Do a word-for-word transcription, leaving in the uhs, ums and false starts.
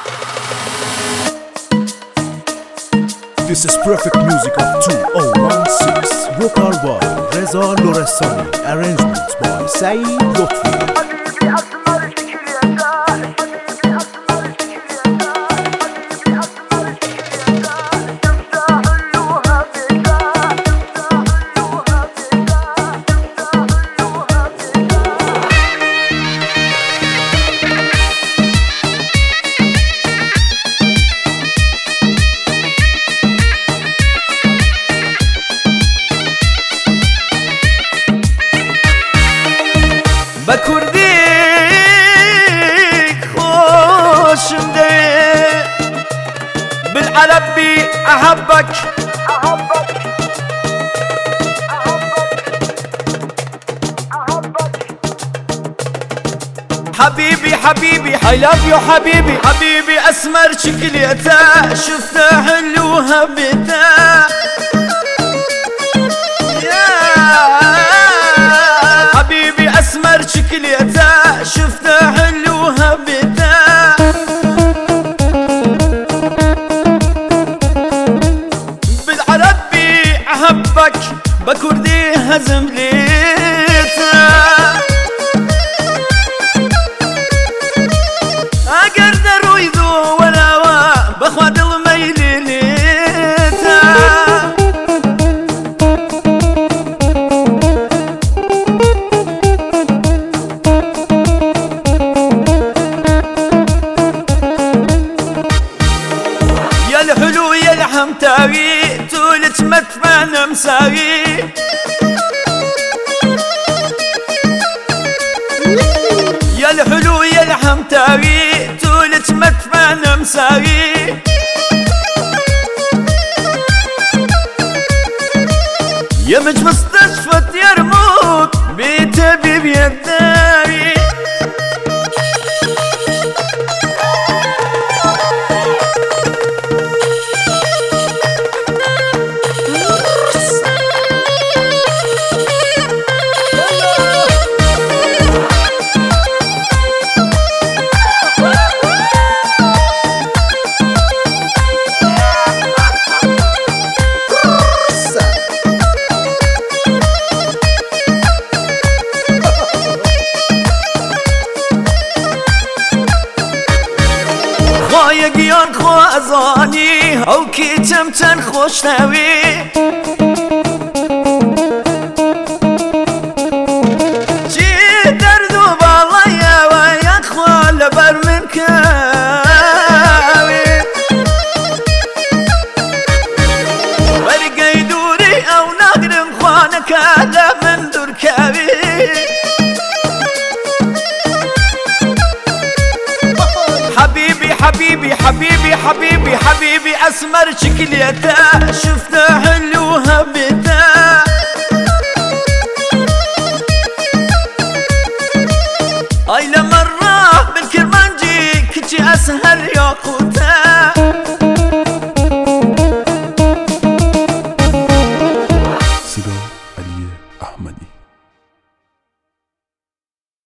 This is perfect music of two thousand sixteen. Vocal by Reza Loressani. Arrangement by Saeed Lotfi. بكردي خوشم ده بالعربي أحبك حبيبي حبيبي I love you حبيبي حبيبي أسمر شكليته شفته حلو هبته أسمر شكليته شفته حلو هبته بالعربي أحبك بكردي هزم ليته أقدر ويذو ولا وا بخواد الميلي ليته الحلو يا الحمتاوي تولت مدفن مساوي يا الحلو يا الحمتاوي تولت مدفن مساوي يا مج مستشفى يرموك بيت بيبي يداري يقيان خو أزاني أو كي تمتن خوش نوي جي دردو بالله ويا خوال بر من كاوي برقي دوري أو نقرم خوانك هذا من دور كاوي حبيبي حبيبي حبيبي حبيبي حبيبي أسمر شكليته شفته حلو هبته أي لمرة بالكرمانجي كتي أسهر ياقوته